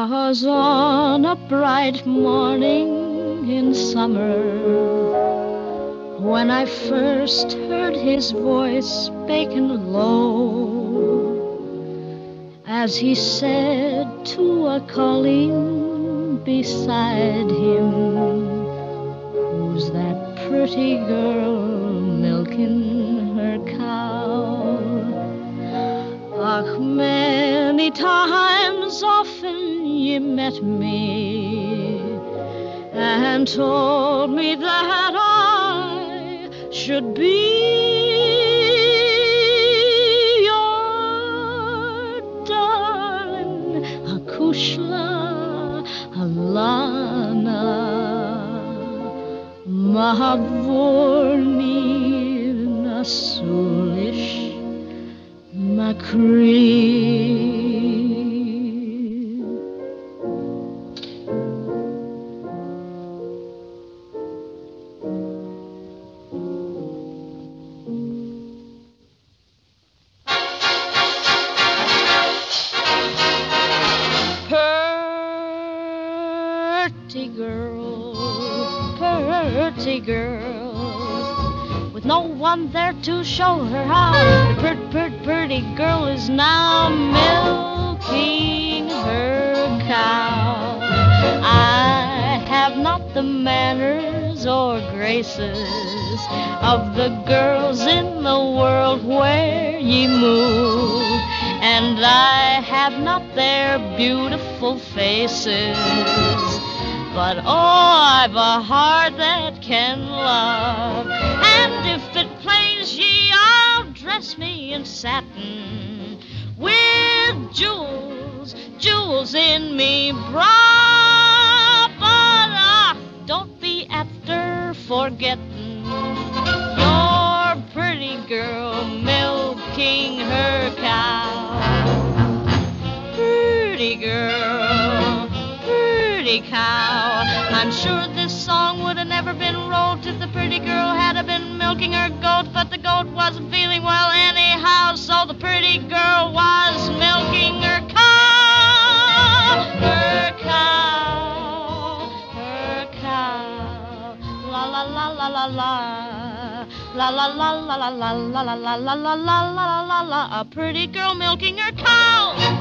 'Twas on a bright morning in summer when I first heard his voice speaking low, as he said to a colleen beside him, "Who's that pretty girl milking her cow?" Ach, many times often ye met me and told me that I should be your darling Acushla Alana Mahavorni Nasulish Macree. Pretty girl, with no one there to show her how. The pretty girl is now milking her cow. I have not the manners or graces of the girls in the world where ye move, and I have not their beautiful faces, but oh, I've a heart that can love. And if it plains ye, I'll dress me in satin with jewels, jewels in me bra. But don't be after forgetting your pretty girl milking her cow. Pretty girl, pretty cow. I'm sure this song would have never been rolled if the pretty girl had been milking her goat, but the goat wasn't feeling well anyhow, so the pretty girl was milking her cow. Her cow, her cow. La la la la la la. La la la la la la la la la la la la la la la, a pretty girl milking her cow.